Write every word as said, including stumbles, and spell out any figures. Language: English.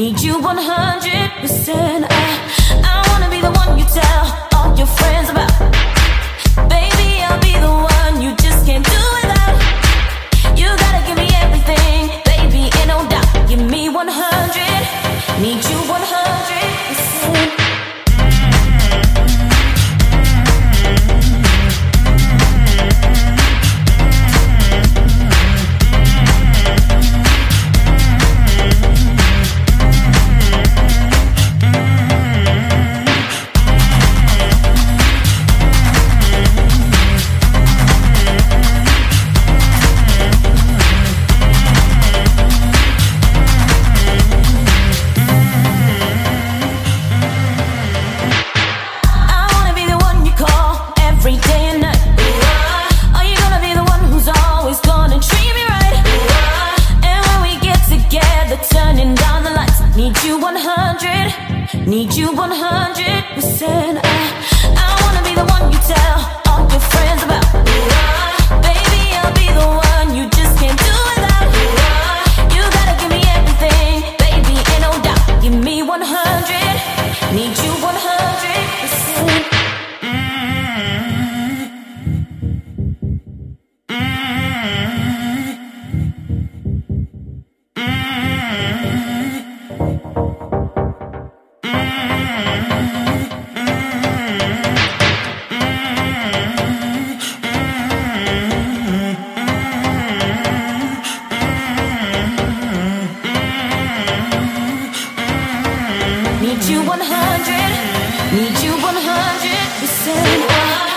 Need you one hundred percent. I, I wanna be the one you tell all your friends about. Baby, I'll be the one you just can't do without. You gotta give me everything, baby, ain't no doubt. Give me one hundred. Need you one hundred percent. Need you one hundred percent. I, I wanna be the one you tell all your friends about. Baby, I'll be the one you just can't do without. You gotta give me everything, baby, ain't no doubt. Give me one hundred. Need you one hundred percent. Need you one hundred, need you one hundred percent.